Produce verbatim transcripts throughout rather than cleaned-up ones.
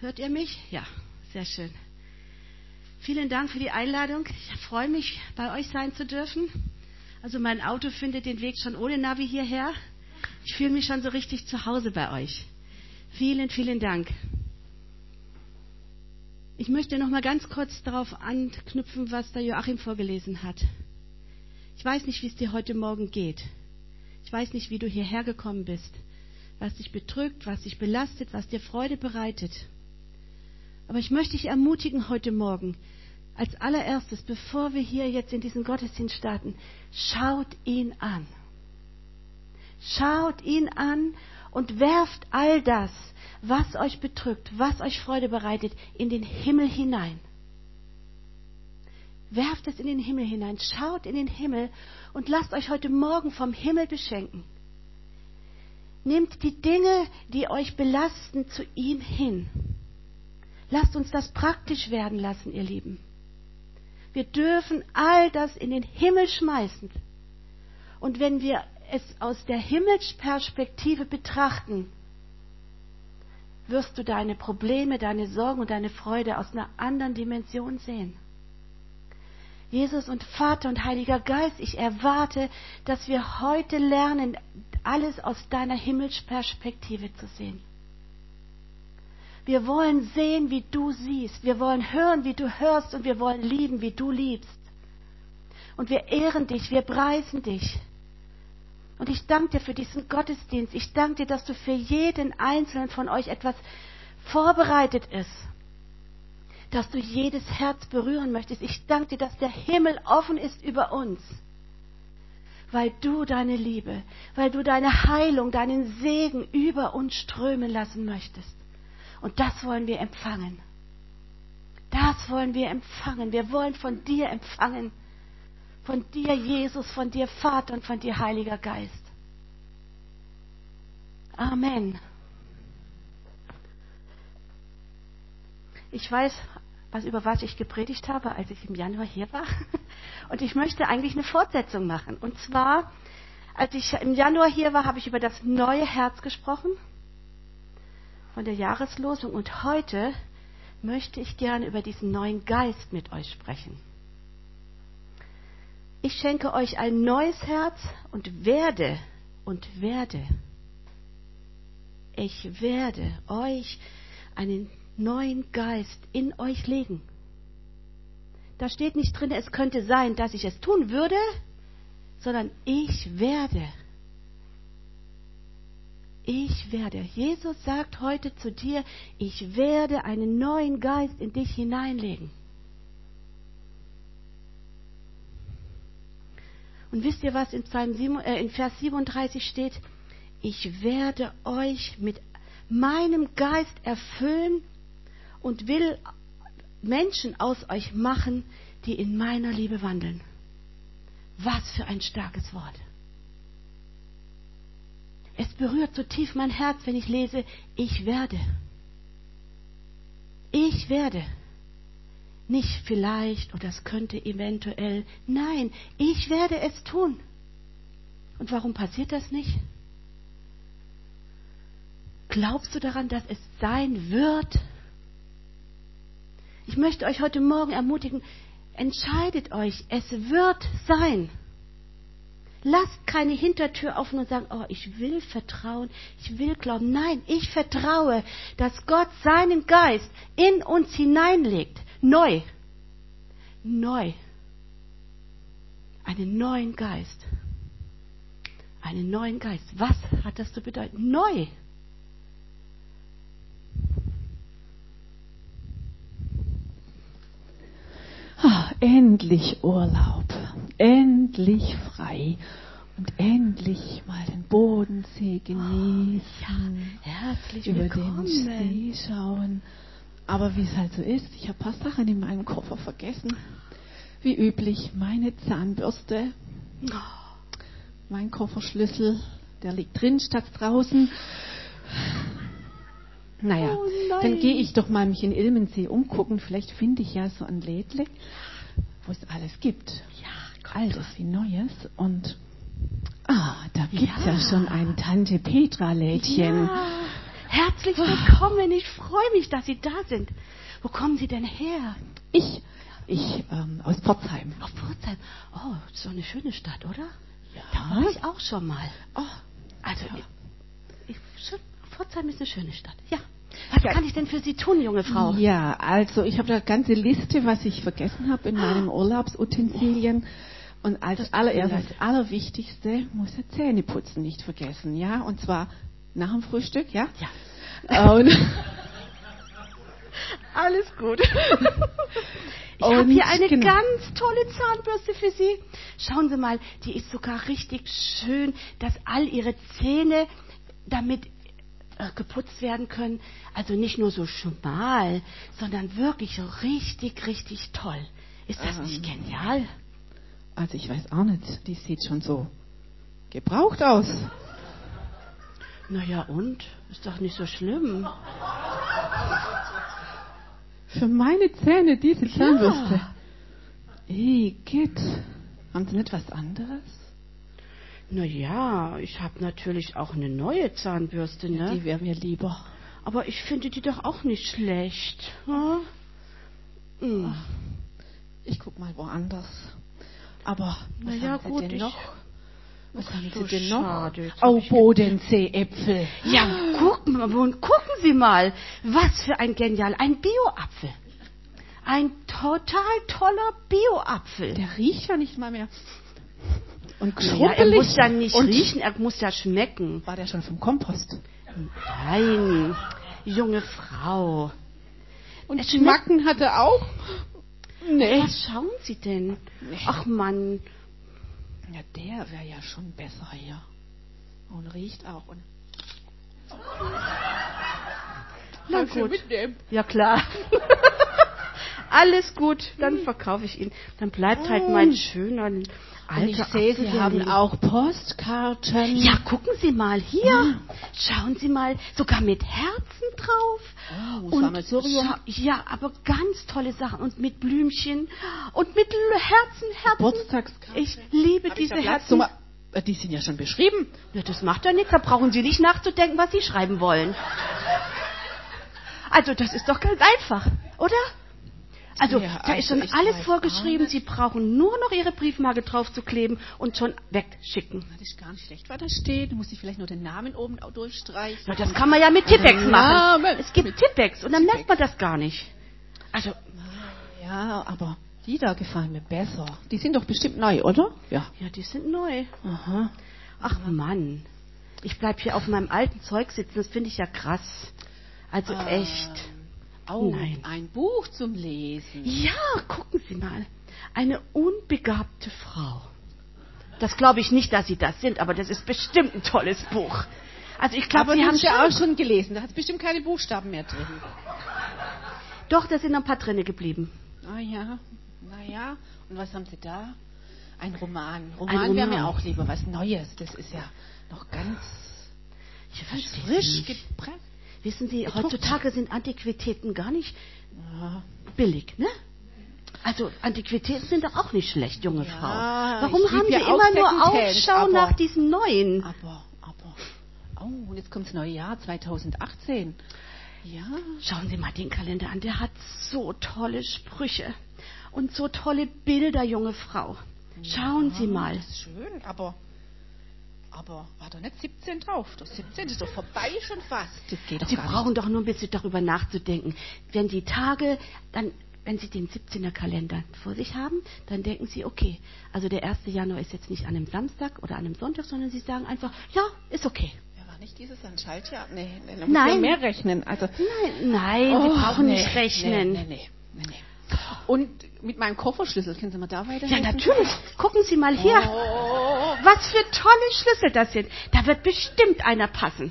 Hört ihr mich? Ja, sehr schön. Vielen Dank für die Einladung. Ich freue mich, bei euch sein zu dürfen. Also mein Auto findet den Weg schon ohne Navi hierher. Ich fühle mich schon so richtig zu Hause bei euch. Vielen, vielen Dank. Ich möchte noch mal ganz kurz darauf anknüpfen, was der Joachim vorgelesen hat. Ich weiß nicht, wie es dir heute Morgen geht. Ich weiß nicht, wie du hierher gekommen bist, was dich bedrückt, was dich belastet, was dir Freude bereitet. Aber ich möchte dich ermutigen heute Morgen, als allererstes, bevor wir hier jetzt in diesen Gottesdienst starten, schaut ihn an. Schaut ihn an und werft all das, was euch bedrückt, was euch Freude bereitet, in den Himmel hinein. Werft es in den Himmel hinein, schaut in den Himmel und lasst euch heute Morgen vom Himmel beschenken. Nehmt die Dinge, die euch belasten, zu ihm hin. Lasst uns das praktisch werden lassen, ihr Lieben. Wir dürfen all das in den Himmel schmeißen. Und wenn wir es aus der Himmelsperspektive betrachten, wirst du deine Probleme, deine Sorgen und deine Freude aus einer anderen Dimension sehen. Jesus und Vater und Heiliger Geist, ich erwarte, dass wir heute lernen, alles aus deiner Himmelsperspektive zu sehen. Wir wollen sehen, wie du siehst. Wir wollen hören, wie du hörst. Und wir wollen lieben, wie du liebst. Und wir ehren dich, wir preisen dich. Und ich danke dir für diesen Gottesdienst. Ich danke dir, dass du für jeden Einzelnen von euch etwas vorbereitet ist. Dass du jedes Herz berühren möchtest. Ich danke dir, dass der Himmel offen ist über uns. Weil du deine Liebe, weil du deine Heilung, deinen Segen über uns strömen lassen möchtest. Und das wollen wir empfangen. Das wollen wir empfangen. Wir wollen von dir empfangen. Von dir, Jesus, von dir, Vater und von dir, Heiliger Geist. Amen. Ich weiß, was, über was ich gepredigt habe, als ich im Januar hier war. Und ich möchte eigentlich eine Fortsetzung machen. Und zwar, als ich im Januar hier war, habe ich über das neue Herz gesprochen. Von der Jahreslosung. Und heute möchte ich gerne über diesen neuen Geist mit euch sprechen. Ich schenke euch ein neues Herz und werde, und werde, ich werde euch einen neuen Geist in euch legen. Da steht nicht drin, es könnte sein, dass ich es tun würde, sondern ich werde. Ich werde. Jesus sagt heute zu dir, ich werde einen neuen Geist in dich hineinlegen. Und wisst ihr, was in, Psalm sieben, äh, in Vers siebenunddreißig steht? Ich werde euch mit meinem Geist erfüllen und will Menschen aus euch machen, die in meiner Liebe wandeln. Was für ein starkes Wort. Es berührt so tief mein Herz, wenn ich lese, ich werde. Ich werde. Nicht vielleicht oder es könnte eventuell. Nein, ich werde es tun. Und warum passiert das nicht? Glaubst du daran, dass es sein wird? Ich möchte euch heute Morgen ermutigen, entscheidet euch, es wird sein. Lasst keine Hintertür offen und sagen, oh, ich will vertrauen, ich will glauben. Nein, ich vertraue, dass Gott seinen Geist in uns hineinlegt. Neu. Neu. Einen neuen Geist. Einen neuen Geist. Was hat das zu bedeuten? Neu. Oh, endlich Urlaub. Endlich frei. Und endlich mal den Bodensee genießen. Oh, ja, herzlich über willkommen. Den See schauen. Aber wie es halt so ist, ich habe ein paar Sachen in meinem Koffer vergessen. Wie üblich, meine Zahnbürste, mein Kofferschlüssel, der liegt drin statt draußen. Naja, Oh dann gehe ich doch mal mich in Ilmensee umgucken. Vielleicht finde ich ja so ein Lädle, wo es alles gibt. Ja, Altes wie Neues. Und ah, da gibt es Ja. ja schon ein Tante Petra-Lädchen. Ja. Herzlich willkommen. Ich freue mich, dass Sie da sind. Wo kommen Sie denn her? Ich, ich, ähm, aus Pforzheim. Aus Pforzheim. Oh, das ist doch eine schöne Stadt, oder? Ja. Da war ich auch schon mal. Oh, Also, ja. ich, ich, Pforzheim ist eine schöne Stadt. Ja. Was Ja. kann ich denn für Sie tun, junge Frau? Ja, also ich habe da eine ganze Liste, was ich vergessen habe in meinen Urlaubsutensilien. Und als Das tut mir allererstes, leid. das Allerwichtigste, muss er Zähneputzen nicht vergessen, ja? Und zwar nach dem Frühstück, ja? Ja. Und Alles gut. Ich habe Und hier eine genau. ganz tolle Zahnbürste für Sie. Schauen Sie mal, die ist sogar richtig schön, dass all Ihre Zähne damit äh, geputzt werden können. Also nicht nur so schmal, sondern wirklich richtig, richtig toll. Ist das nicht genial? also ich weiß auch nicht, die sieht schon so gebraucht aus. Naja, und? Ist doch nicht so schlimm. Für meine Zähne diese Zahnbürste. Igitt. Haben Sie nicht was anderes? Naja, ich habe natürlich auch eine neue Zahnbürste, ne? Die wäre mir lieber. Aber ich finde die doch auch nicht schlecht. Hm? Hm. Ich guck mal woanders. Aber was Na ja, haben Sie gut, denn ich- noch? Was Ach, haben so Sie denn noch? schade, jetzt Oh, hab ich- Bodenseeäpfel. Ja, gucken, und gucken Sie mal. Was für ein genial, ein Bio-Apfel. Ein total toller Bio-Apfel. Der riecht ja nicht mal mehr. Und Ja, er schrumpelig. muss ja nicht Und riechen, er muss ja schmecken. war der schon vom Kompost? Nein, junge Frau. Und Es Schmacken hat er auch? Nee. Was schauen Sie denn? Nee. Ach Mann, Ja, der wäre ja schon besser hier. Und riecht auch. Und na Kannst du gut. mitnehmen? Ja klar. Alles gut, dann verkaufe ich ihn. Dann bleibt halt mein schöner Und alter ich sehe, Apfel Sie hier haben liegen. auch Postkarten. Ja, gucken Sie mal hier. Schauen Sie mal, sogar mit Herzen drauf. Oh, Sammelsurium. scha- ja, aber ganz tolle Sachen und mit Blümchen und mit L- Herzen, Herzen. Geburtstagskarten. Ich liebe Hab ich diese da Platz? Herzen. So mal- Äh, Die sind ja schon beschrieben. Ja, das macht ja nichts, da brauchen Sie nicht nachzudenken, was Sie schreiben wollen. Also, das ist doch ganz einfach, oder? Also, Ja, da ist also schon ich alles weiß vorgeschrieben. auch Sie nicht. brauchen nur noch Ihre Briefmarke drauf zu kleben und schon wegschicken. Das ist gar nicht schlecht, was da steht. Da muss ich vielleicht nur den Namen oben auch durchstreichen. Ja, das kann man ja mit Also Tippex machen. Namen. Es gibt Mit Tippex und dann Tippex. merkt man das gar nicht. Also, Ja, aber die da gefallen mir besser. Die sind doch bestimmt neu, oder? Ja. ja, die sind neu. Aha. Ach Mann, ich bleib hier auf meinem alten Zeug sitzen, das finde ich ja krass. Also Ah. echt. Oh, Nein. ein Buch zum Lesen. Ja, gucken Sie mal. Eine unbegabte Frau. Das glaube ich nicht, dass Sie das sind, aber das ist bestimmt ein tolles Buch. Also ich glaube, Aber Sie die haben haben ja schon... auch schon gelesen. Da hat es bestimmt keine Buchstaben mehr drin. Doch, da sind noch ein paar drinne geblieben. Ah ja, naja. Und was haben Sie da? Ein Roman. Ein Roman wäre mir Roman. auch lieber was Neues. Das ist ja noch ganz, Ich ganz verstehe frisch nicht. gepresst. Wissen Sie, gedruckt. heutzutage sind Antiquitäten gar nicht Ja. billig, ne? Also Antiquitäten sind doch auch nicht schlecht, junge Ja, Frau. Warum ich lieb haben Sie ja auch immer nur Secondhand, Ausschau aber- nach diesen neuen? Aber, aber, oh, und jetzt kommt das neue Jahr zweitausendachtzehn. Ja, Schauen Sie mal den Kalender an, der hat so tolle Sprüche und so tolle Bilder, junge Frau. Schauen Sie mal. das ist schön, aber, aber war da nicht siebzehn drauf? Das siebzehn ist doch vorbei schon fast. Das geht doch Sie gar brauchen nicht. doch nur ein bisschen darüber nachzudenken. Wenn die Tage, dann, wenn Sie den siebzehner Kalender vor sich haben, dann denken Sie, okay, also der erste Januar ist jetzt nicht an einem Samstag oder an einem Sonntag, sondern Sie sagen einfach, ja, ist okay. Ja, war nicht dieses ein Schaltjahr? Nee, nee, da muss Nein. man mehr rechnen. Also, Nein, nein, Sie Oh, brauchen nee, nicht rechnen. Nee, nee, nee, nee, nee. Und mit meinem Kofferschlüssel, können Sie mir da weiterhelfen? Ja, natürlich. Gucken Sie mal hier. Oh, Was für tolle Schlüssel das sind. Da wird bestimmt einer passen.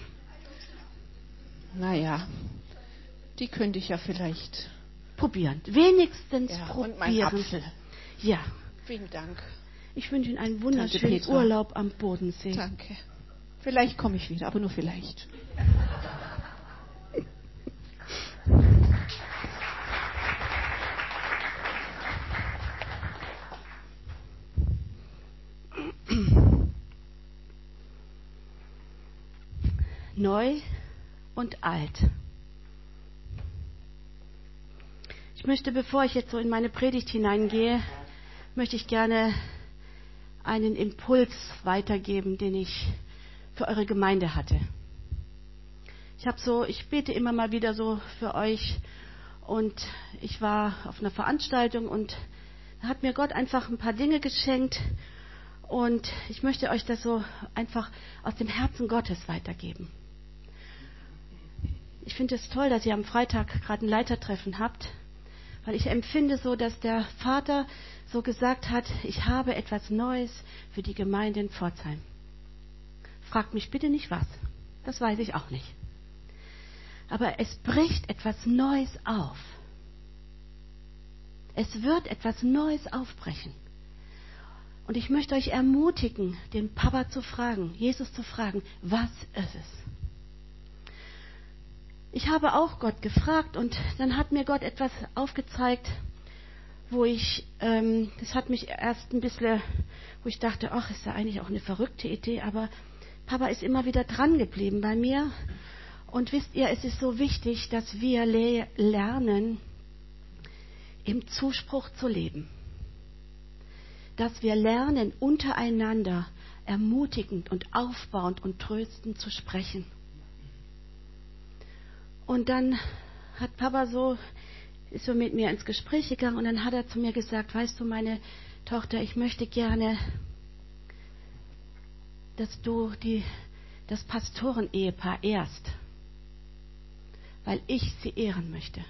naja, die könnte ich ja vielleicht. Probieren. Wenigstens Ja, probieren. und mein Apfel. Ja. Vielen Dank. Ich wünsche Ihnen einen Tante wunderschönen Petra. Urlaub am Bodensee. Danke. Vielleicht komme ich wieder, aber nur vielleicht. Neu und alt. Ich möchte, bevor ich jetzt so in meine Predigt hineingehe, möchte ich gerne einen Impuls weitergeben, den ich für eure Gemeinde hatte. Ich habe so, ich bete immer mal wieder so für euch und ich war auf einer Veranstaltung und da hat mir Gott einfach ein paar Dinge geschenkt und ich möchte euch das so einfach aus dem Herzen Gottes weitergeben. Ich finde es toll, dass ihr am Freitag gerade ein Leitertreffen habt, weil ich empfinde so, dass der Vater so gesagt hat, ich habe etwas Neues für die Gemeinde in Pforzheim. Fragt mich bitte nicht was, das weiß ich auch nicht. Aber es bricht etwas Neues auf. Es wird etwas Neues aufbrechen. Und ich möchte euch ermutigen, den Papa zu fragen, Jesus zu fragen, was ist es? Ich habe auch Gott gefragt und dann hat mir Gott etwas aufgezeigt, wo ich, ähm, das hat mich erst ein bisschen, wo ich dachte, ach, ist ja eigentlich auch eine verrückte Idee, aber Papa ist immer wieder dran geblieben bei mir. Und wisst ihr, es ist so wichtig, dass wir le- lernen, im Zuspruch zu leben. Dass wir lernen, untereinander ermutigend und aufbauend und tröstend zu sprechen. Und dann hat Papa so, ist so mit mir ins Gespräch gegangen und dann hat er zu mir gesagt, weißt du, meine Tochter, ich möchte gerne, dass du die, das Pastoren-Ehepaar ehrst, weil ich sie ehren möchte.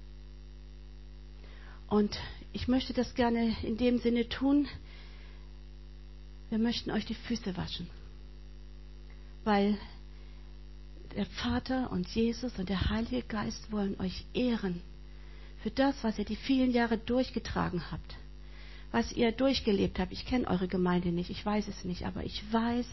Und ich möchte das gerne in dem Sinne tun, wir möchten euch die Füße waschen, weil der Vater und Jesus und der Heilige Geist wollen euch ehren für das, was ihr die vielen Jahre durchgetragen habt, was ihr durchgelebt habt. Ich kenne eure Gemeinde nicht, ich weiß es nicht, aber ich weiß,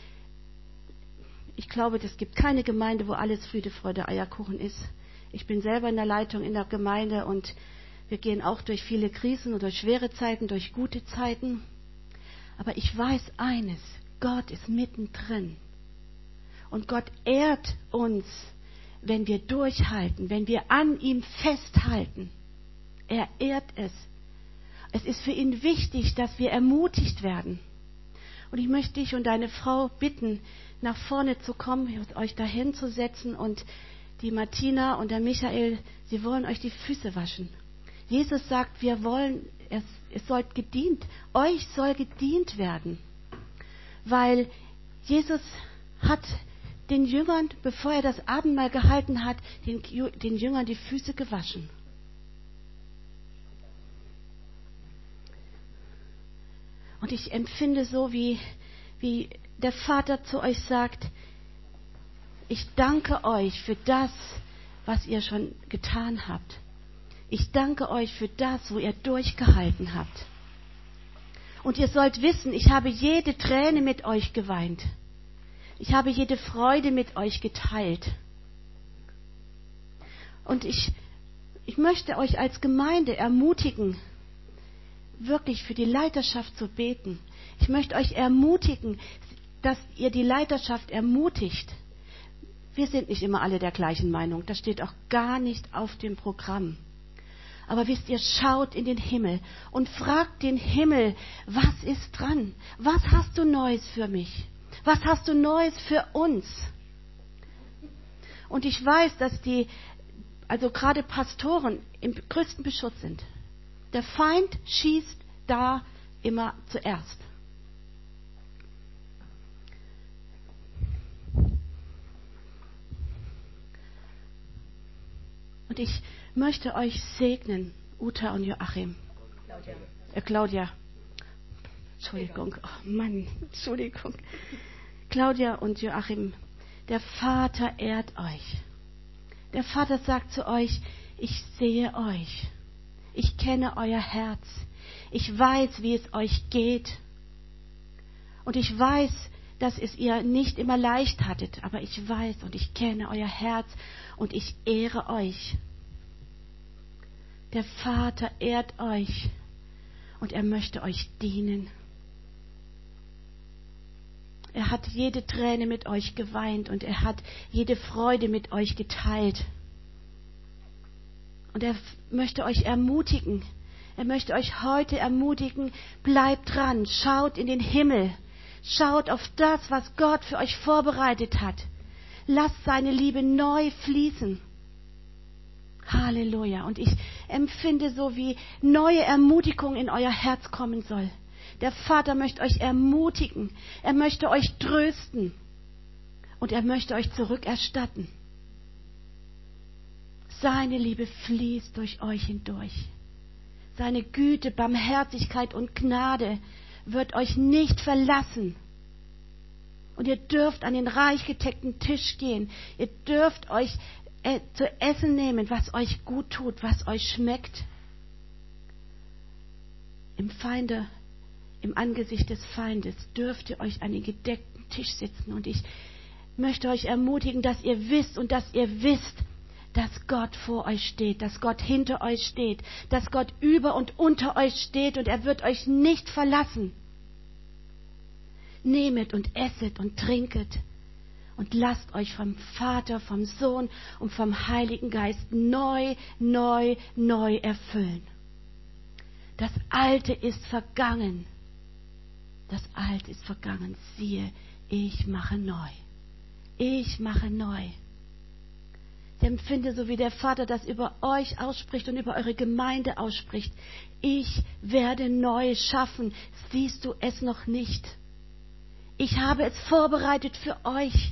ich glaube, es gibt keine Gemeinde, wo alles Friede, Freude, Eierkuchen ist. Ich bin selber in der Leitung in der Gemeinde und wir gehen auch durch viele Krisen und durch schwere Zeiten, durch gute Zeiten. Aber ich weiß eines, Gott ist mittendrin. Und Gott ehrt uns, wenn wir durchhalten, wenn wir an ihm festhalten. Er ehrt es. Es ist für ihn wichtig, dass wir ermutigt werden. Und ich möchte dich und deine Frau bitten, nach vorne zu kommen, euch dahin zu setzen und die Martina und der Michael, sie wollen euch die Füße waschen. Jesus sagt, wir wollen, es, es soll gedient, euch soll gedient werden. Weil Jesus hat den Jüngern, bevor er das Abendmahl gehalten hat, den, den Jüngern die Füße gewaschen. Und ich empfinde so, wie, wie der Vater zu euch sagt, ich danke euch für das, was ihr schon getan habt. Ich danke euch für das, wo ihr durchgehalten habt. Und ihr sollt wissen, ich habe jede Träne mit euch geweint. Ich habe jede Freude mit euch geteilt. Und ich, ich möchte euch als Gemeinde ermutigen, wirklich für die Leiterschaft zu beten. Ich möchte euch ermutigen, dass ihr die Leiterschaft ermutigt. Wir sind nicht immer alle der gleichen Meinung. Das steht auch gar nicht auf dem Programm. Aber wisst ihr, schaut in den Himmel und fragt den Himmel, was ist dran? Was hast du Neues für mich? Was hast du Neues für uns? Und ich weiß, dass die, also gerade Pastoren im größten Beschuss sind. Der Feind schießt da immer zuerst. Und ich möchte euch segnen, Uta und Joachim. Claudia. Äh, Claudia. Entschuldigung. Oh Mann, Entschuldigung. Claudia und Joachim, der Vater ehrt euch. Der Vater sagt zu euch, ich sehe euch. Ich kenne euer Herz. Ich weiß, wie es euch geht. Und ich weiß, dass es ihr nicht immer leicht hattet. Aber ich weiß und ich kenne euer Herz und ich ehre euch. Der Vater ehrt euch und er möchte euch dienen. Er hat jede Träne mit euch geweint und er hat jede Freude mit euch geteilt. Und er möchte euch ermutigen. Er möchte euch heute ermutigen, bleibt dran, schaut in den Himmel, schaut auf das, was Gott für euch vorbereitet hat. Lasst seine Liebe neu fließen. Halleluja. Und ich empfinde so, wie neue Ermutigung in euer Herz kommen soll. Der Vater möchte euch ermutigen. Er möchte euch trösten. Und er möchte euch zurückerstatten. Seine Liebe fließt durch euch hindurch. Seine Güte, Barmherzigkeit und Gnade wird euch nicht verlassen. Und ihr dürft an den reich gedeckten Tisch gehen. Ihr dürft euch äh, zu essen nehmen, was euch gut tut, was euch schmeckt. Im Feinde, im Angesicht des Feindes dürft ihr euch an den gedeckten Tisch sitzen. Und ich möchte euch ermutigen, dass ihr wisst und dass ihr wisst, dass Gott vor euch steht, dass Gott hinter euch steht, dass Gott über und unter euch steht und er wird euch nicht verlassen. Nehmet und esset und trinket und lasst euch vom Vater, vom Sohn und vom Heiligen Geist neu, neu, neu erfüllen. Das Alte ist vergangen. Das Alte ist vergangen. Siehe, ich mache neu. Ich mache neu. Ich empfinde, so wie der Vater das über euch ausspricht und über eure Gemeinde ausspricht. Ich werde neu schaffen. Siehst du es noch nicht? Ich habe es vorbereitet für euch.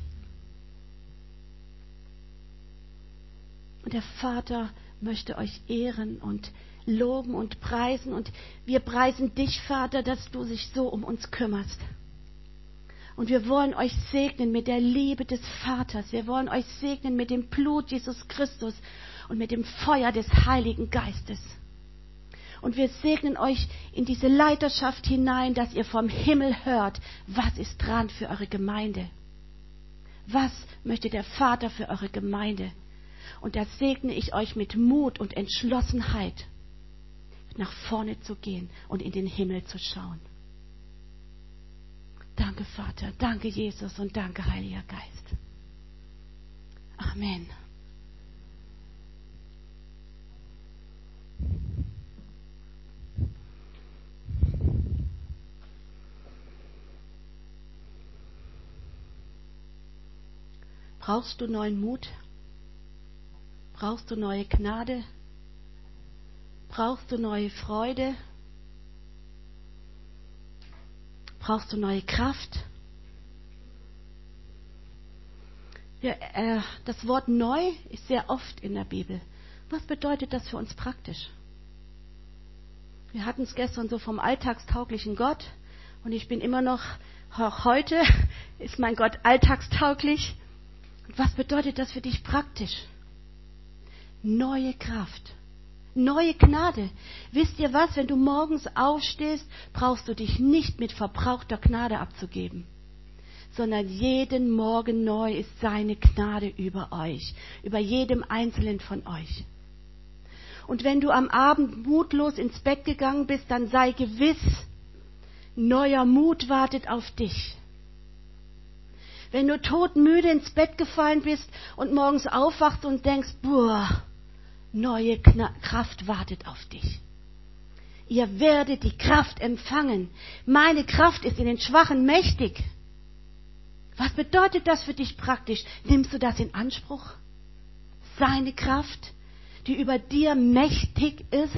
Und der Vater möchte euch ehren und loben und preisen. Und wir preisen dich, Vater, dass du dich so um uns kümmerst. Und wir wollen euch segnen mit der Liebe des Vaters. Wir wollen euch segnen mit dem Blut Jesus Christus und mit dem Feuer des Heiligen Geistes. Und wir segnen euch in diese Leiterschaft hinein, dass ihr vom Himmel hört, was ist dran für eure Gemeinde. Was möchte der Vater für eure Gemeinde? Und da segne ich euch mit Mut und Entschlossenheit, nach vorne zu gehen und in den Himmel zu schauen. Danke, Vater. Danke, Jesus. Und danke, Heiliger Geist. Amen. Brauchst du neuen Mut? Brauchst du neue Gnade? Brauchst du neue Freude? Brauchst du neue Kraft? Ja, äh, das Wort neu ist sehr oft in der Bibel. Was bedeutet das für uns praktisch? Wir hatten es gestern so vom alltagstauglichen Gott und ich bin immer noch, auch heute ist mein Gott alltagstauglich. Und was bedeutet das für dich praktisch? Neue Kraft. Neue Gnade. Wisst ihr was? Wenn du morgens aufstehst, brauchst du dich nicht mit verbrauchter Gnade abzugeben, sondern jeden Morgen neu ist seine Gnade über euch, über jedem Einzelnen von euch. Und wenn du am Abend mutlos ins Bett gegangen bist, dann sei gewiss, neuer Mut wartet auf dich. Wenn du todmüde ins Bett gefallen bist und morgens aufwachst und denkst, boah, neue Kraft wartet auf dich. Ihr werdet die Kraft empfangen. Meine Kraft ist in den Schwachen mächtig. Was bedeutet das für dich praktisch? Nimmst du das in Anspruch? Seine Kraft, die über dir mächtig ist?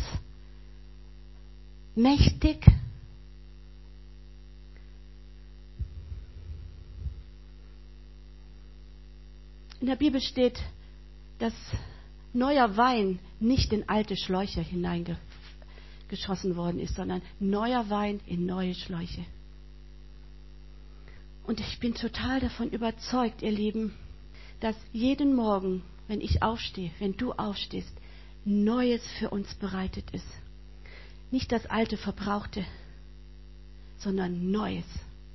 Mächtig? In der Bibel steht, dass neuer Wein nicht in alte Schläuche hineingeschossen worden ist, sondern neuer Wein in neue Schläuche. Und ich bin total davon überzeugt, ihr Lieben, dass jeden Morgen, wenn ich aufstehe, wenn du aufstehst, Neues für uns bereitet ist. Nicht das alte Verbrauchte, sondern Neues.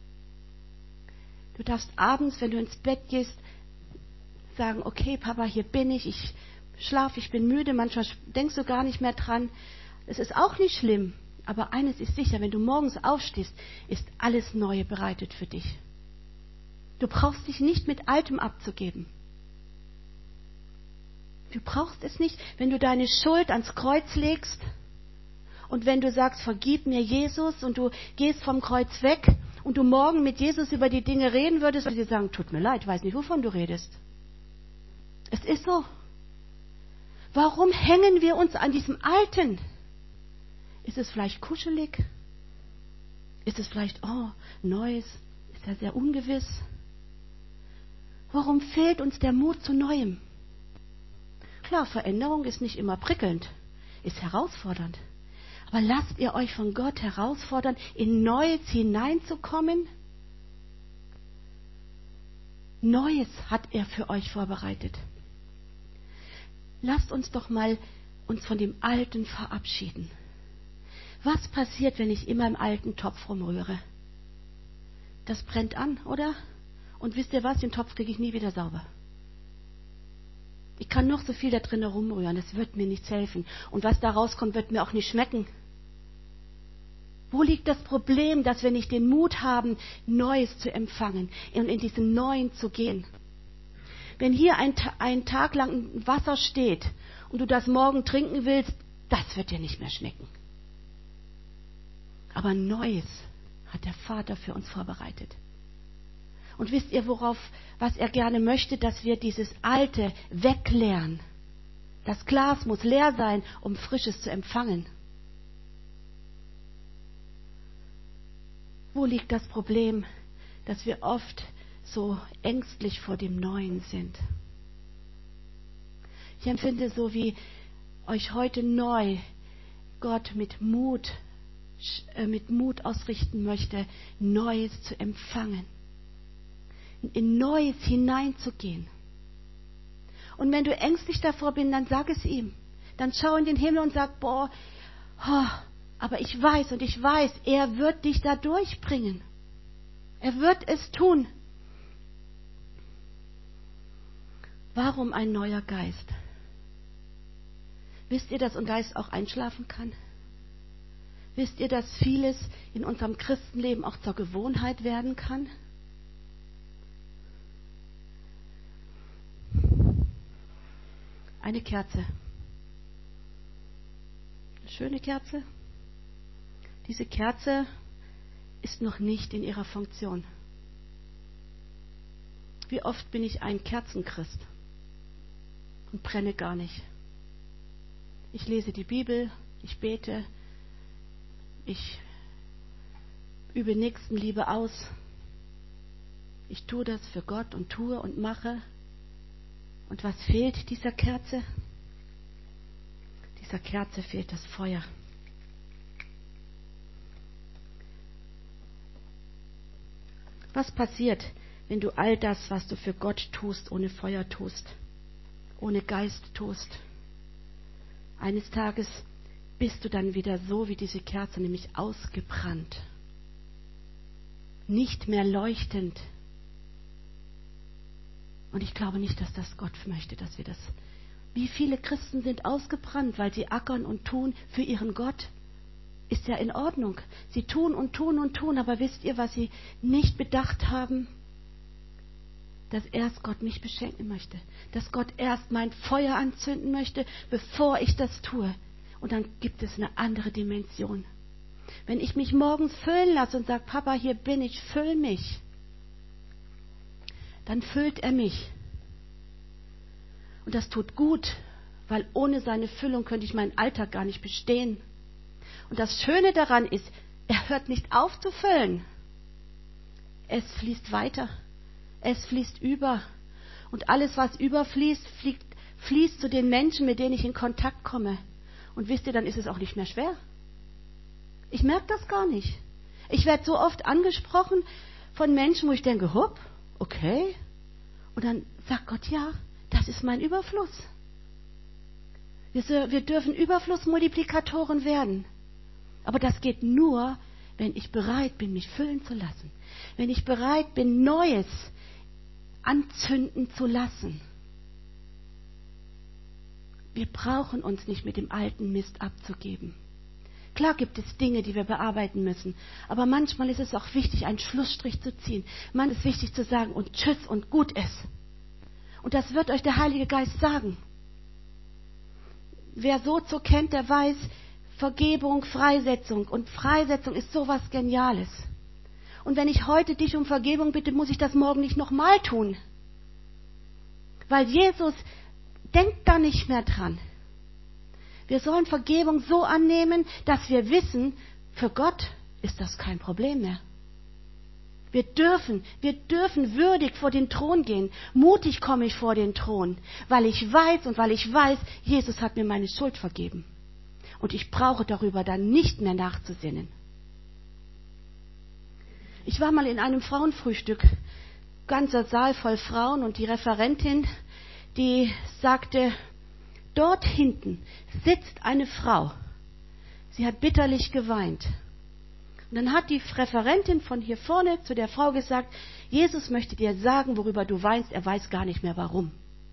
Du darfst abends, wenn du ins Bett gehst, sagen, okay, Papa, hier bin ich, ich schlafe, ich bin müde, manchmal denkst du gar nicht mehr dran. Es ist auch nicht schlimm, aber eines ist sicher, wenn du morgens aufstehst, ist alles Neue bereitet für dich. Du brauchst dich nicht mit Altem abzugeben. Du brauchst es nicht, wenn du deine Schuld ans Kreuz legst und wenn du sagst, vergib mir Jesus und du gehst vom Kreuz weg und du morgen mit Jesus über die Dinge reden würdest, würde dir sagen, tut mir leid, weiß nicht, wovon du redest. Es ist so. Warum hängen wir uns an diesem Alten? Ist es vielleicht kuschelig? Ist es vielleicht, oh, Neues? Ist ja sehr ungewiss. Warum fehlt uns der Mut zu Neuem? Klar, Veränderung ist nicht immer prickelnd, ist herausfordernd. Aber lasst ihr euch von Gott herausfordern, in Neues hineinzukommen? Neues hat er für euch vorbereitet. Lasst uns doch mal uns von dem Alten verabschieden. Was passiert, wenn ich immer im alten Topf rumrühre? Das brennt an, oder? Und wisst ihr was? Den Topf kriege ich nie wieder sauber. Ich kann noch so viel da drin rumrühren, das wird mir nichts helfen. Und was da rauskommt, wird mir auch nicht schmecken. Wo liegt das Problem, dass wir nicht den Mut haben, Neues zu empfangen und in diesen Neuen zu gehen? Wenn hier ein, ein Tag lang Wasser steht und du das morgen trinken willst, das wird dir nicht mehr schmecken. Aber Neues hat der Vater für uns vorbereitet. Und wisst ihr, worauf, was er gerne möchte, dass wir dieses Alte wegleeren. Das Glas muss leer sein, um Frisches zu empfangen. Wo liegt das Problem, dass wir oft so ängstlich vor dem Neuen sind? Ich empfinde so, wie euch heute neu Gott mit Mut, äh, mit Mut ausrichten möchte, Neues zu empfangen. In Neues hineinzugehen. Und wenn du ängstlich davor bist, dann sag es ihm. Dann schau in den Himmel und sag, boah, oh, aber ich weiß und ich weiß, er wird dich da durchbringen. Er wird es tun. Warum ein neuer Geist? Wisst ihr, dass ein Geist auch einschlafen kann? Wisst ihr, dass vieles in unserem Christenleben auch zur Gewohnheit werden kann? Eine Kerze. Eine schöne Kerze. Diese Kerze ist noch nicht in ihrer Funktion. Wie oft bin ich ein Kerzenchrist und brenne gar nicht. Ich lese die Bibel, ich bete, ich übe Nächstenliebe aus. Ich tue das für Gott und tue und mache. Und was fehlt dieser Kerze? Dieser Kerze fehlt das Feuer. Was passiert, wenn du all das, was du für Gott tust, ohne Feuer tust, ohne Geist tust? Eines Tages bist du dann wieder so wie diese Kerze, nämlich ausgebrannt, nicht mehr leuchtend. Und ich glaube nicht, dass das Gott möchte, dass wir das. Wie viele Christen sind ausgebrannt, weil sie ackern und tun für ihren Gott? Ist ja in Ordnung. Sie tun und tun und tun, aber wisst ihr, was sie nicht bedacht haben? Dass erst Gott mich beschenken möchte. Dass Gott erst mein Feuer anzünden möchte, bevor ich das tue. Und dann gibt es eine andere Dimension. Wenn ich mich morgens füllen lasse und sage, Papa, hier bin ich, füll mich. Dann füllt er mich. Und das tut gut, weil ohne seine Füllung könnte ich meinen Alltag gar nicht bestehen. Und das Schöne daran ist, er hört nicht auf zu füllen. Es fließt weiter. Es fließt über. Und alles, was überfließt, fließt, fließt zu den Menschen, mit denen ich in Kontakt komme. Und wisst ihr, dann ist es auch nicht mehr schwer. Ich merke das gar nicht. Ich werde so oft angesprochen von Menschen, wo ich denke, hopp, okay. Und dann sagt Gott, ja, das ist mein Überfluss. Wir, wir dürfen Überflussmultiplikatoren werden. Aber das geht nur, wenn ich bereit bin, mich füllen zu lassen. Wenn ich bereit bin, Neues anzünden zu lassen. Wir brauchen uns nicht mit dem alten Mist abzugeben. Klar gibt es Dinge, die wir bearbeiten müssen. Aber manchmal ist es auch wichtig, einen Schlussstrich zu ziehen. Manchmal ist es wichtig zu sagen, und tschüss und gut ist. Und das wird euch der Heilige Geist sagen. Wer Sozo kennt, der weiß, Vergebung, Freisetzung. Und Freisetzung ist sowas Geniales. Und wenn ich heute dich um Vergebung bitte, muss ich das morgen nicht nochmal tun. Weil Jesus denkt da nicht mehr dran. Wir sollen Vergebung so annehmen, dass wir wissen, für Gott ist das kein Problem mehr. Wir dürfen, wir dürfen würdig vor den Thron gehen. Mutig komme ich vor den Thron, weil ich weiß und weil ich weiß, Jesus hat mir meine Schuld vergeben. Und ich brauche darüber dann nicht mehr nachzusinnen. Ich war mal in einem Frauenfrühstück, ganzer Saal voll Frauen, und die Referentin, die sagte, dort hinten sitzt eine Frau. Sie hat bitterlich geweint. Und dann hat die Referentin von hier vorne zu der Frau gesagt, Jesus möchte dir sagen, worüber du weinst, er weiß gar nicht mehr warum.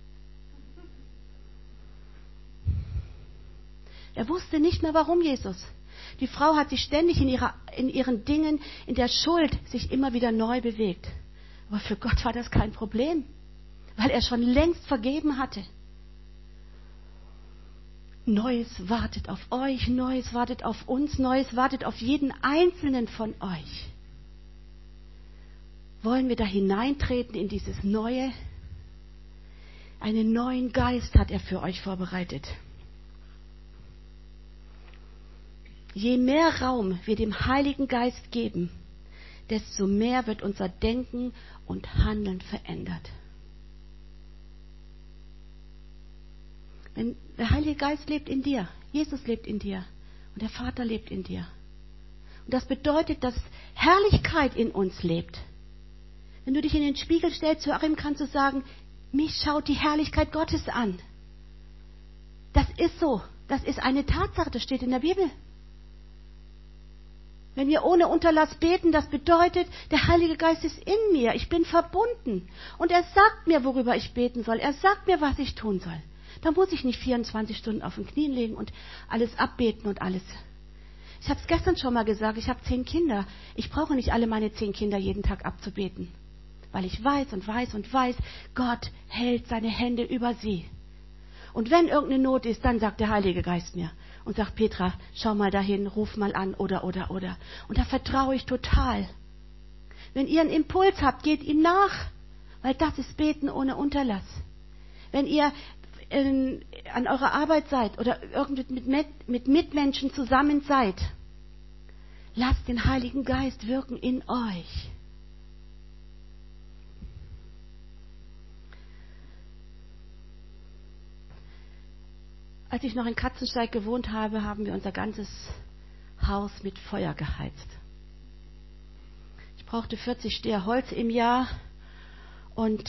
Er wusste nicht mehr warum, Jesus. Die Frau hat sich ständig in, ihrer, in ihren Dingen, in der Schuld, sich immer wieder neu bewegt. Aber für Gott war das kein Problem, weil er schon längst vergeben hatte. Neues wartet auf euch, Neues wartet auf uns, Neues wartet auf jeden Einzelnen von euch. Wollen wir da hineintreten in dieses Neue? Einen neuen Geist hat er für euch vorbereitet. Je mehr Raum wir dem Heiligen Geist geben, desto mehr wird unser Denken und Handeln verändert. Wenn der Heilige Geist lebt in dir, Jesus lebt in dir und der Vater lebt in dir. Und das bedeutet, dass Herrlichkeit in uns lebt. Wenn du dich in den Spiegel stellst, zu Achim, kannst du sagen, mich schaut die Herrlichkeit Gottes an. Das ist so. Das ist eine Tatsache, das steht in der Bibel. Wenn wir ohne Unterlass beten, das bedeutet, der Heilige Geist ist in mir, ich bin verbunden. Und er sagt mir, worüber ich beten soll. Er sagt mir, was ich tun soll. Da muss ich nicht vierundzwanzig Stunden auf den Knien legen und alles abbeten und alles. Ich habe es gestern schon mal gesagt, ich habe zehn Kinder. Ich brauche nicht alle meine zehn Kinder jeden Tag abzubeten. Weil ich weiß und weiß und weiß, Gott hält seine Hände über sie. Und wenn irgendeine Not ist, dann sagt der Heilige Geist mir und sagt, Petra, schau mal dahin, ruf mal an oder, oder, oder. Und da vertraue ich total. Wenn ihr einen Impuls habt, geht ihm nach, weil das ist Beten ohne Unterlass. Wenn ihr in, an eurer Arbeit seid oder irgendwie mit, mit, mit Mitmenschen zusammen seid, lasst den Heiligen Geist wirken in euch. Als ich noch in Katzensteig gewohnt habe, haben wir unser ganzes Haus mit Feuer geheizt. Ich brauchte vierzig Steher Holz im Jahr. Und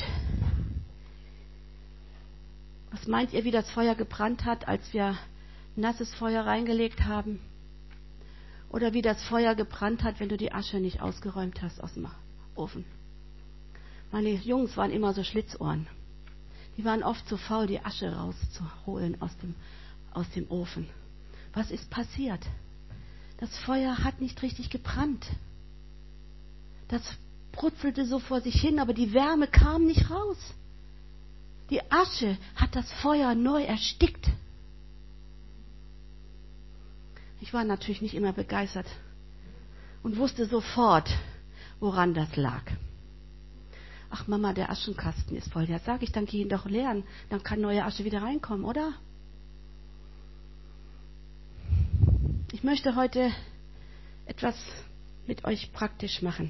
was meint ihr, wie das Feuer gebrannt hat, als wir nasses Feuer reingelegt haben? Oder wie das Feuer gebrannt hat, wenn du die Asche nicht ausgeräumt hast aus dem Ofen? Meine Jungs waren immer so Schlitzohren. Die waren oft zu faul, die Asche rauszuholen aus dem, aus dem Ofen. Was ist passiert? Das Feuer hat nicht richtig gebrannt. Das brutzelte so vor sich hin, aber die Wärme kam nicht raus. Die Asche hat das Feuer neu erstickt. Ich war natürlich nicht immer begeistert und wusste sofort, woran das lag. Ach Mama, der Aschenkasten ist voll. Ja, sag ich, dann geh ihn doch leeren. Dann kann neue Asche wieder reinkommen, oder? Ich möchte heute etwas mit euch praktisch machen.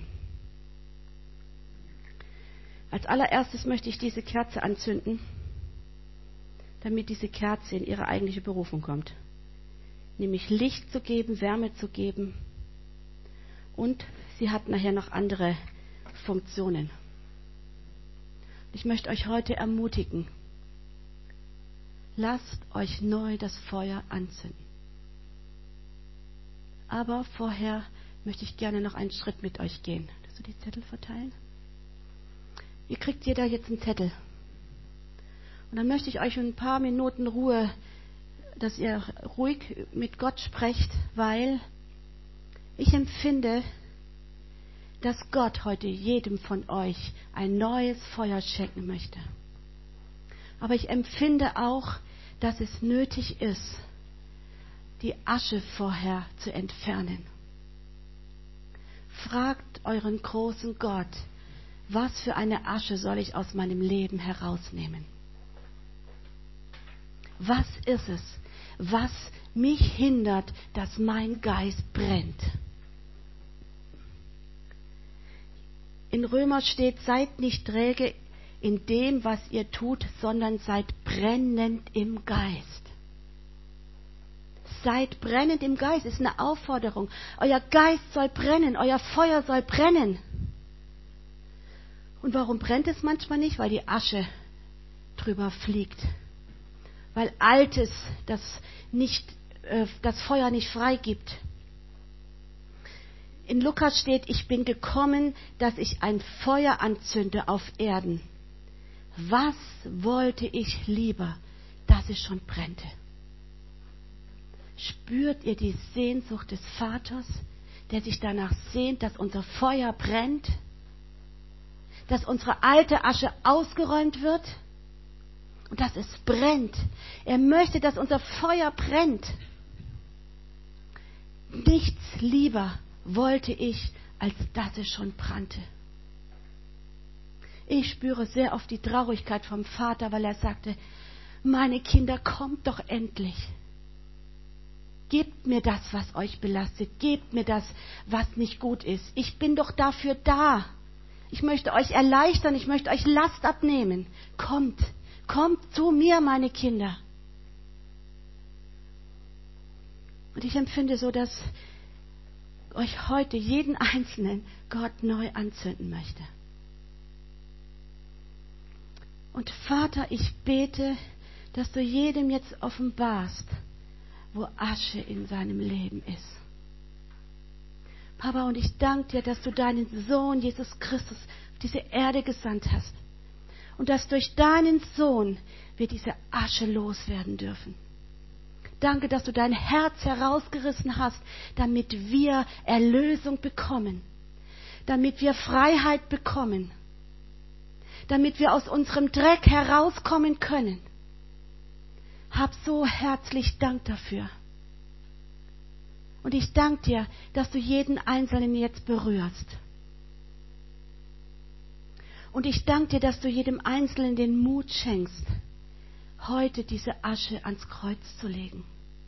Als allererstes möchte ich diese Kerze anzünden, damit diese Kerze in ihre eigentliche Berufung kommt. Nämlich Licht zu geben, Wärme zu geben. Und sie hat nachher noch andere Funktionen. Ich möchte euch heute ermutigen, lasst euch neu das Feuer anzünden. Aber vorher möchte ich gerne noch einen Schritt mit euch gehen. Kannst du die Zettel verteilen? Ihr kriegt jeder jetzt einen Zettel. Und dann möchte ich euch in ein paar Minuten Ruhe dass ihr ruhig mit Gott sprecht, weil ich empfinde, dass Gott heute jedem von euch ein neues Feuer schenken möchte. Aber ich empfinde auch, dass es nötig ist, die Asche vorher zu entfernen. Fragt euren großen Gott, was für eine Asche soll ich aus meinem Leben herausnehmen? Was ist es, was mich hindert, dass mein Geist brennt? In Römer steht, seid nicht träge in dem, was ihr tut, sondern seid brennend im Geist. Seid brennend im Geist, ist eine Aufforderung. Euer Geist soll brennen, euer Feuer soll brennen. Und warum brennt es manchmal nicht? Weil die Asche drüber fliegt. Weil Altes das, nicht, äh, das Feuer nicht freigibt. In Lukas steht, ich bin gekommen, dass ich ein Feuer anzünde auf Erden. Was wollte ich lieber, dass es schon brennte? Spürt ihr die Sehnsucht des Vaters, der sich danach sehnt, dass unser Feuer brennt? Dass unsere alte Asche ausgeräumt wird? Und dass es brennt. Er möchte, dass unser Feuer brennt. Nichts lieber wollte ich, als dass es schon brannte. Ich spüre sehr oft die Traurigkeit vom Vater, weil er sagte, meine Kinder, kommt doch endlich. Gebt mir das, was euch belastet. Gebt mir das, was nicht gut ist. Ich bin doch dafür da. Ich möchte euch erleichtern. Ich möchte euch Last abnehmen. Kommt, kommt zu mir, meine Kinder. Und ich empfinde so, dass euch heute jeden Einzelnen Gott neu anzünden möchte. Und Vater, ich bete, dass du jedem jetzt offenbarst, wo Asche in seinem Leben ist. Papa, und ich danke dir, dass du deinen Sohn Jesus Christus auf diese Erde gesandt hast. Und dass durch deinen Sohn wir diese Asche loswerden dürfen. Danke, dass du dein Herz herausgerissen hast, damit wir Erlösung bekommen. Damit wir Freiheit bekommen. Damit wir aus unserem Dreck herauskommen können. Hab so herzlich Dank dafür. Und ich danke dir, dass du jeden Einzelnen jetzt berührst. Und ich danke dir, dass du jedem Einzelnen den Mut schenkst, heute diese Asche ans Kreuz zu legen,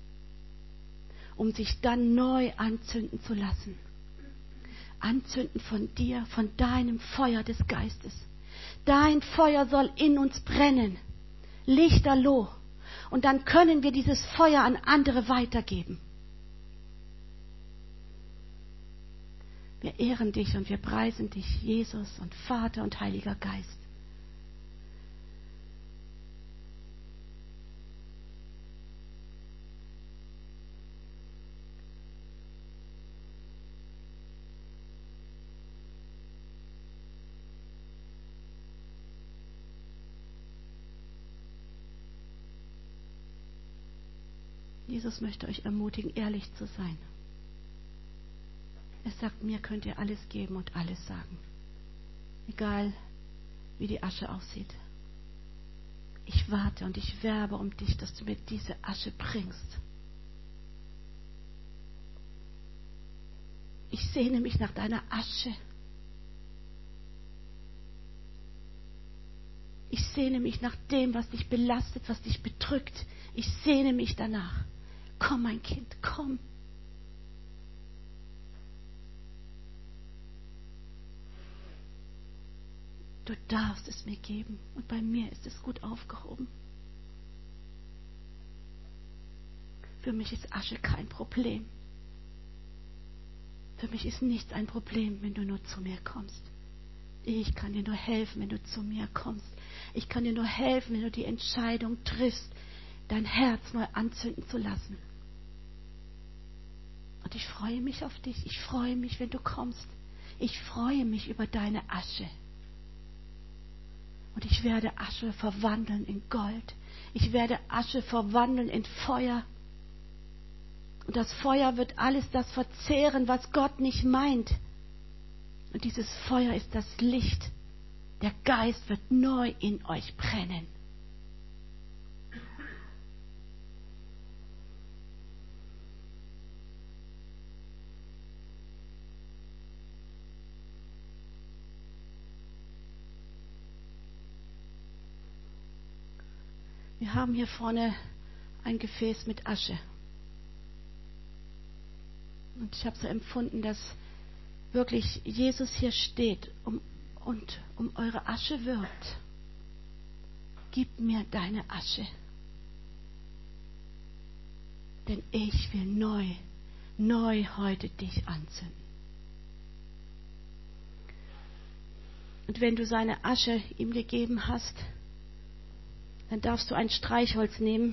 um sich dann neu anzünden zu lassen. Anzünden von dir, von deinem Feuer des Geistes. Dein Feuer soll in uns brennen, lichterloh. Und dann können wir dieses Feuer an andere weitergeben. Wir ehren dich und wir preisen dich, Jesus und Vater und Heiliger Geist. Jesus möchte euch ermutigen, ehrlich zu sein. Er sagt, mir könnt ihr alles geben und alles sagen. Egal, wie die Asche aussieht. Ich warte und ich werbe um dich, dass du mir diese Asche bringst. Ich sehne mich nach deiner Asche. Ich sehne mich nach dem, was dich belastet, was dich bedrückt. Ich sehne mich danach. Komm, mein Kind, komm. Du darfst es mir geben und bei mir ist es gut aufgehoben. Für mich ist Asche kein Problem. Für mich ist nichts ein Problem, wenn du nur zu mir kommst. Ich kann dir nur helfen, wenn du zu mir kommst. Ich kann dir nur helfen, wenn du die Entscheidung triffst, dein Herz neu anzünden zu lassen. Und ich freue mich auf dich. Ich freue mich, wenn du kommst. Ich freue mich über deine Asche. Und ich werde Asche verwandeln in Gold. Ich werde Asche verwandeln in Feuer. Und das Feuer wird alles das verzehren, was Gott nicht meint. Und dieses Feuer ist das Licht. Der Geist wird neu in euch brennen. Wir haben hier vorne ein Gefäß mit Asche. Und ich habe so empfunden, dass wirklich Jesus hier steht um, und um eure Asche wirbt. Gib mir deine Asche. Denn ich will neu, neu heute dich anzünden. Und wenn du seine Asche ihm gegeben hast, dann darfst du ein Streichholz nehmen.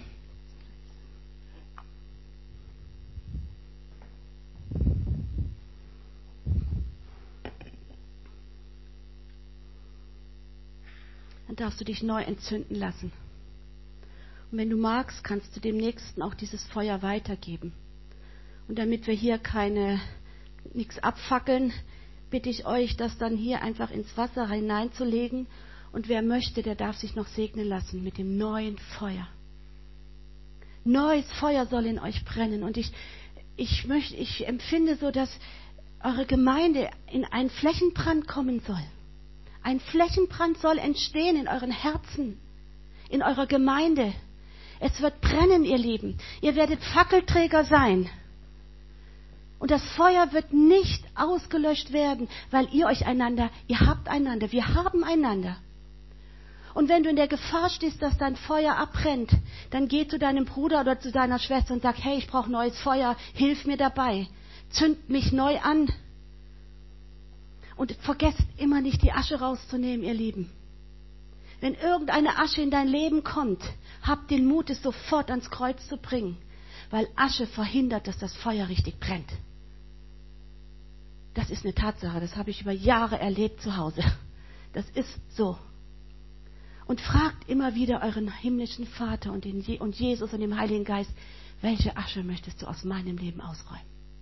Dann darfst du dich neu entzünden lassen. Und wenn du magst, kannst du dem Nächsten auch dieses Feuer weitergeben. Und damit wir hier keine nichts abfackeln, bitte ich euch, das dann hier einfach ins Wasser hineinzulegen. Und wer möchte, der darf sich noch segnen lassen mit dem neuen Feuer. Neues Feuer soll in euch brennen. Und ich, ich, möchte, ich empfinde so, dass eure Gemeinde in einen Flächenbrand kommen soll. Ein Flächenbrand soll entstehen in euren Herzen, in eurer Gemeinde. Es wird brennen, ihr Lieben. Ihr werdet Fackelträger sein. Und das Feuer wird nicht ausgelöscht werden, weil ihr euch einander, ihr habt einander, wir haben einander. Und wenn du in der Gefahr stehst, dass dein Feuer abbrennt, dann geh zu deinem Bruder oder zu deiner Schwester und sag, hey, ich brauche neues Feuer, hilf mir dabei, zünd mich neu an. Und vergesst immer nicht, die Asche rauszunehmen, ihr Lieben. Wenn irgendeine Asche in dein Leben kommt, habt den Mut, es sofort ans Kreuz zu bringen, weil Asche verhindert, dass das Feuer richtig brennt. Das ist eine Tatsache, das habe ich über Jahre erlebt zu Hause. Das ist so. Und fragt immer wieder euren himmlischen Vater und, den Je- und Jesus und den Heiligen Geist, welche Asche möchtest du aus meinem Leben ausräumen?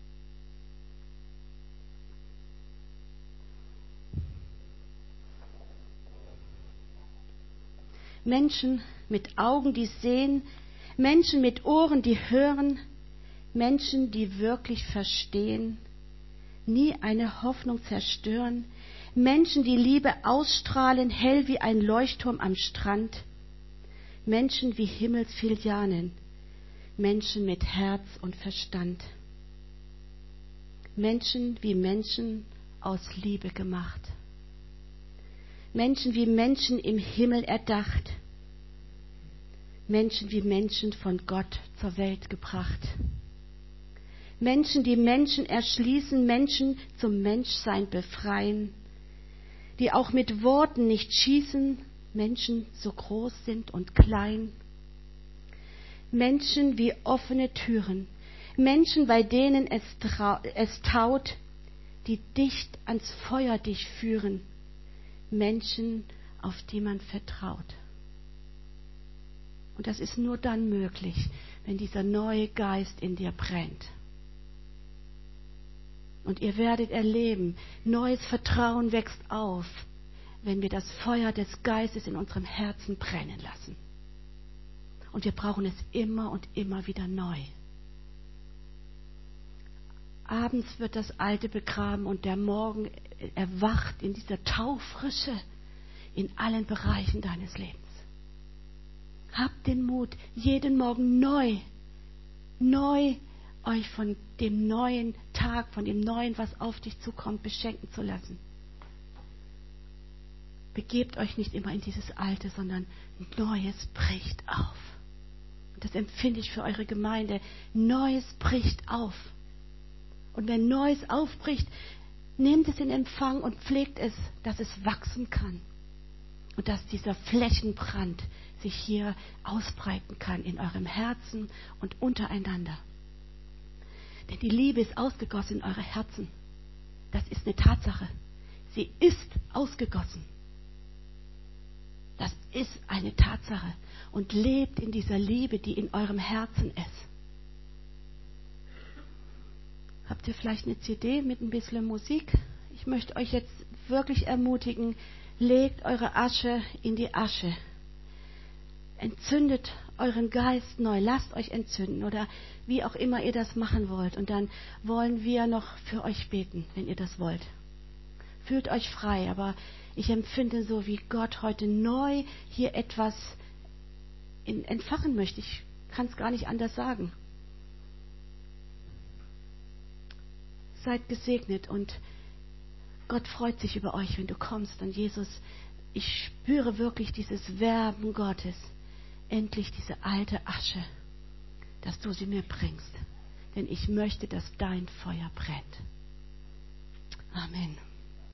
Menschen mit Augen, die sehen, Menschen mit Ohren, die hören, Menschen, die wirklich verstehen, nie eine Hoffnung zerstören, Menschen, die Liebe ausstrahlen, hell wie ein Leuchtturm am Strand, Menschen wie Himmelsfilianen, Menschen mit Herz und Verstand, Menschen wie Menschen aus Liebe gemacht, Menschen wie Menschen im Himmel erdacht, Menschen wie Menschen von Gott zur Welt gebracht, Menschen, die Menschen erschließen, Menschen zum Menschsein befreien, die auch mit Worten nicht schießen, Menschen so groß sind und klein, Menschen wie offene Türen, Menschen, bei denen es, trau- es taut, die dicht ans Feuer dich führen, Menschen, auf die man vertraut. Und das ist nur dann möglich, wenn dieser neue Geist in dir brennt. Und ihr werdet erleben, neues Vertrauen wächst auf, wenn wir das Feuer des Geistes in unserem Herzen brennen lassen. Und wir brauchen es immer und immer wieder neu. Abends wird das Alte begraben und der Morgen erwacht in dieser Taufrische in allen Bereichen deines Lebens. Habt den Mut, jeden Morgen neu, neu euch von dem neuen Tag, von dem Neuen, was auf dich zukommt, beschenken zu lassen. Begebt euch nicht immer in dieses Alte, sondern Neues bricht auf. Und das empfinde ich für eure Gemeinde. Neues bricht auf. Und wenn Neues aufbricht, nehmt es in Empfang und pflegt es, dass es wachsen kann. Und dass dieser Flächenbrand sich hier ausbreiten kann in eurem Herzen und untereinander. Denn die Liebe ist ausgegossen in eure Herzen. Das ist eine Tatsache. Sie ist ausgegossen. Das ist eine Tatsache. Und lebt in dieser Liebe, die in eurem Herzen ist. Habt ihr vielleicht eine C D mit ein bisschen Musik? Ich möchte euch jetzt wirklich ermutigen, legt eure Asche in die Asche. Entzündet euren Geist neu, lasst euch entzünden oder wie auch immer ihr das machen wollt. Und dann wollen wir noch für euch beten, wenn ihr das wollt. Fühlt euch frei, aber ich empfinde so, wie Gott heute neu hier etwas in, entfachen möchte. Ich kann es gar nicht anders sagen. Seid gesegnet und Gott freut sich über euch, wenn du kommst. Und Jesus, ich spüre wirklich dieses Werben Gottes. Endlich diese alte Asche, dass du sie mir bringst. Denn ich möchte, dass dein Feuer brennt. Amen.